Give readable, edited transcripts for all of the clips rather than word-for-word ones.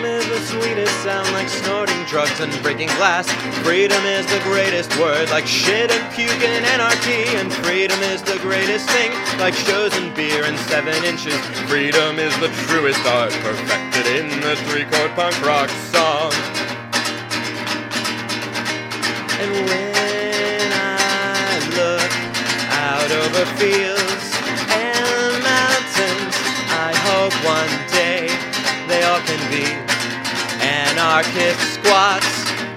Freedom is the sweetest sound, like snorting drugs and breaking glass. Freedom is the greatest word, like shit and puke and anarchy. And freedom is the greatest thing, like shows and beer and 7 inches. Freedom is the truest art, perfected in the 3-chord punk rock song. And when I look out over fields and mountains, I hope one day they all can be anarchist squats,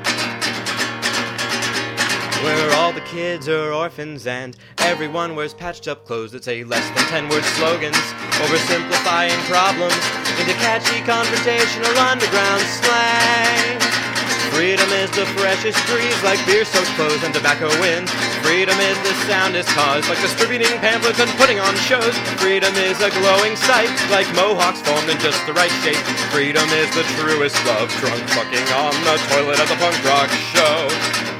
where all the kids are orphans and everyone wears patched up clothes that say less than 10-word slogans, oversimplifying problems into catchy conversational underground slang. Freedom is the freshest breeze, like beer-soaked clothes and tobacco winds. Freedom is the soundest cause, like distributing pamphlets and putting on shows. Freedom is a glowing sight, like mohawks formed in just the right shape. Freedom is the truest love, drunk fucking on the toilet at the punk rock show.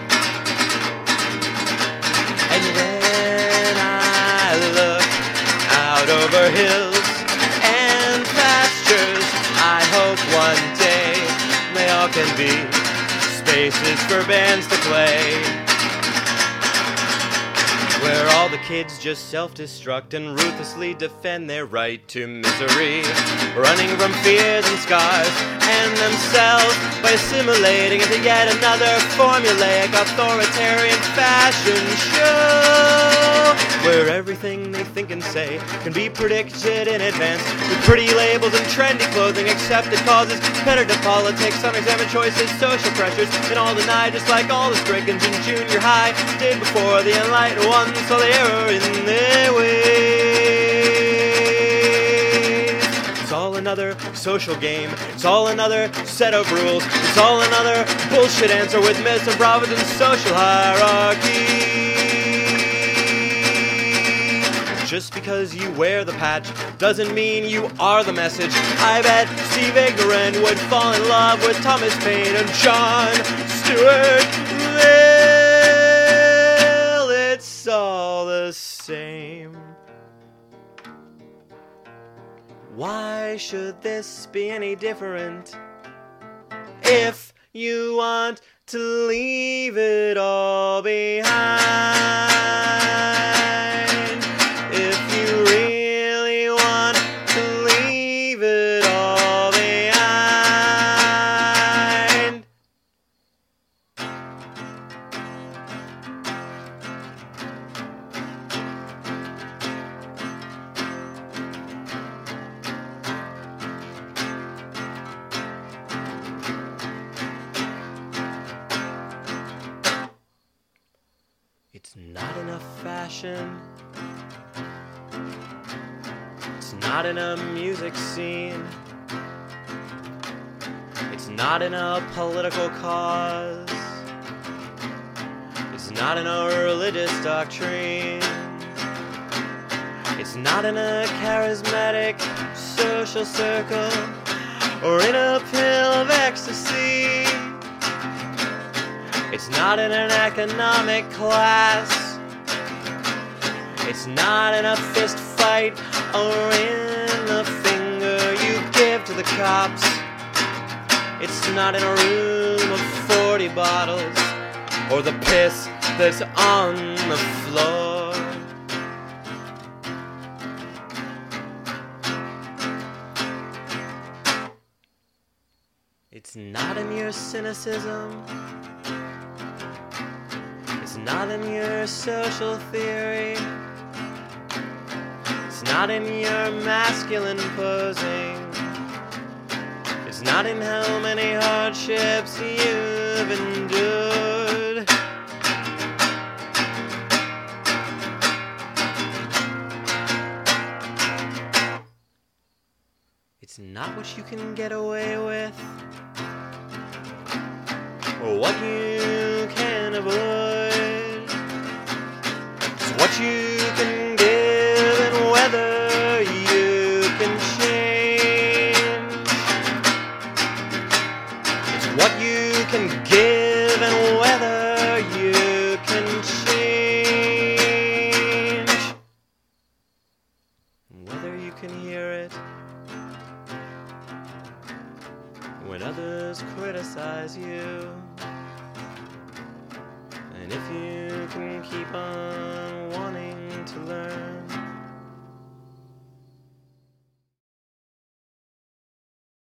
And when I look out over hills and pastures, I hope one day they all can be spaces for bands to play, where all the kids just self-destruct and ruthlessly defend their right to misery, running from fears and scars and themselves by assimilating into yet another formulaic authoritarian fashion show, where everything they think and say can be predicted in advance with pretty labels and trendy clothing, accepted causes, competitive politics, unexamined choices, social pressures, and all denied, just like all the Strikens in junior high did before the enlightened ones saw the error in their ways. It's all another social game, it's all another set of rules, it's all another bullshit answer with myths and prophets and social hierarchy. Just because you wear the patch doesn't mean you are the message. I bet Steve Ignorant would fall in love with Thomas Paine and John Stuart Mill. It's all the same. Why should this be any different? If you want to leave it all behind, if you really want to leave it all behind. It's not enough fashion, it's not in a music scene, it's not in a political cause, it's not in a religious doctrine, it's not in a charismatic social circle or in a pill of ecstasy. It's not in an economic class, it's not in a fist fight or in the finger you give to the cops. It's not in a room of 40 bottles or the piss that's on the floor. It's not in your cynicism, it's not in your social theory, it's not in your masculine posing, it's not in how many hardships you've endured. It's not what you can get away with or what you can avoid. It's what you can give and whether you can change. It's what you can give and whether you can change. Whether you can hear it, when others criticize you. And if you can keep on wanting to learn,